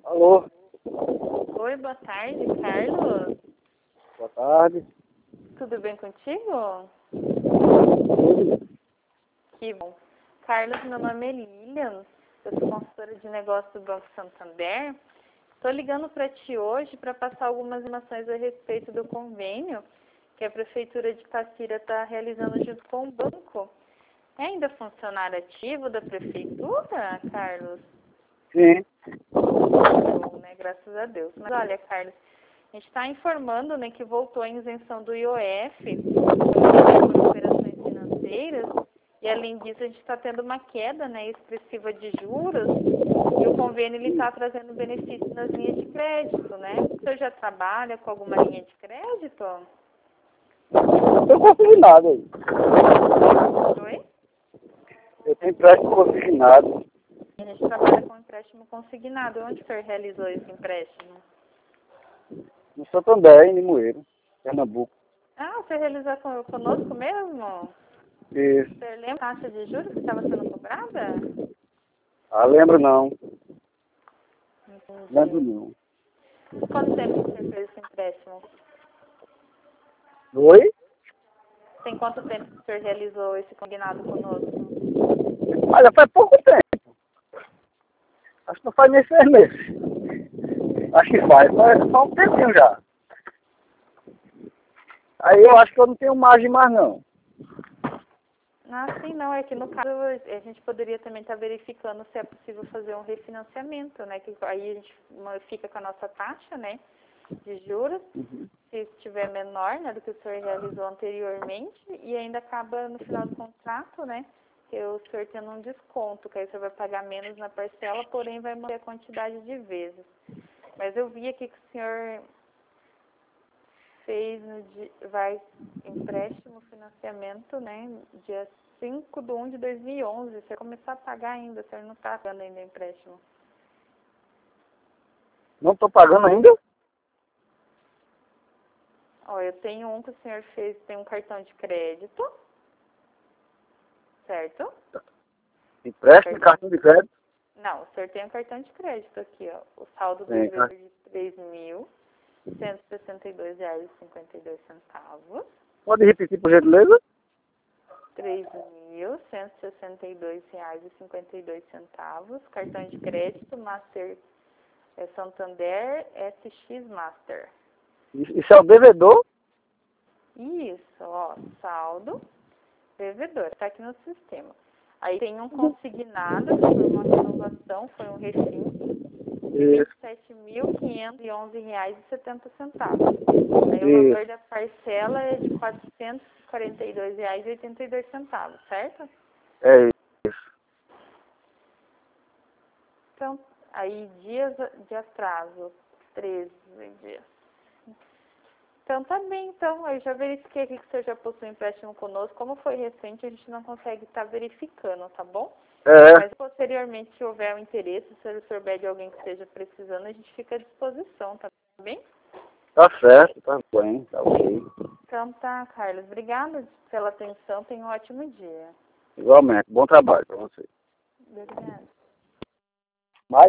Alô? Oi, boa tarde, Carlos. Boa tarde. Tudo bem contigo? Que bom. Carlos, meu nome é Lilian, eu sou consultora de negócios do Banco Santander. Estou ligando para ti hoje para passar algumas informações a respeito do convênio que a Prefeitura de Passira está realizando junto com o banco. É ainda funcionário ativo da Prefeitura, Carlos? Sim. Bom, né? Graças a Deus. Mas olha, Carlos, a gente está informando, né, que voltou a isenção do IOF por operações financeiras e, além disso, a gente está tendo uma queda, né, expressiva de juros e o convênio está trazendo benefícios nas linhas de crédito, né? Você já trabalha com alguma linha de crédito? Eu consignado aí. Oi? Eu tenho empréstimo consignado. A gente trabalha com empréstimo consignado. Onde o senhor realizou esse empréstimo? No Santander, em Limoeiro, Pernambuco. Ah, você realizou conosco mesmo? Isso. Você lembra a taxa de juros que estava sendo cobrada? Ah, lembro não. Entendi. Lembro não. Quanto tempo que você fez esse empréstimo? Oi? Tem quanto tempo que o senhor realizou esse combinado conosco? Olha, faz pouco tempo. Acho que não faz nem 6 meses. Acho que faz só um tempinho já. Aí eu acho que eu não tenho margem mais não. Ah, sim, não. É que no caso a gente poderia também estar verificando se é possível fazer um refinanciamento, né? Que aí a gente fica com a nossa taxa, né? De juros, se estiver menor, né, do que o senhor realizou anteriormente, e ainda acaba no final do contrato, né? Que o senhor tendo um desconto, que aí o senhor vai pagar menos na parcela, porém vai manter a quantidade de vezes. Mas eu vi aqui que o senhor fez empréstimo, financiamento, né, dia 5/1/2011. Você vai começar a pagar ainda, o senhor não está pagando ainda empréstimo. Não estou pagando ainda? Ó, eu tenho um que o senhor fez, tem um cartão de crédito, certo? Empréstimo, cartão de crédito? Não, o senhor tem um cartão de crédito aqui, ó. O saldo do Sim, devedor de R$ 3.162,52. Pode repetir, por gentileza? R$ 3.162,52. Cartão de crédito Master Santander SX Master. Isso é o devedor? Isso, ó, saldo, devedor, tá aqui no sistema. Aí tem um consignado, que foi uma renovação, foi um refim, de R$ 27.511,70. Aí o valor da parcela é de R$ 442,82, certo? É isso. Então, aí dias de atraso, 13 dias. Então tá bem, então. Eu já verifiquei aqui que o senhor já possui empréstimo conosco. Como foi recente, a gente não consegue estar verificando, tá bom? Mas posteriormente, se houver um interesse, se o senhor souber de alguém que esteja precisando, a gente fica à disposição, tá bem? Tá certo, tá bem, tá ok. Então tá, Carlos. Obrigada pela atenção. Tenha um ótimo dia. Igualmente, bom trabalho para você. Obrigada.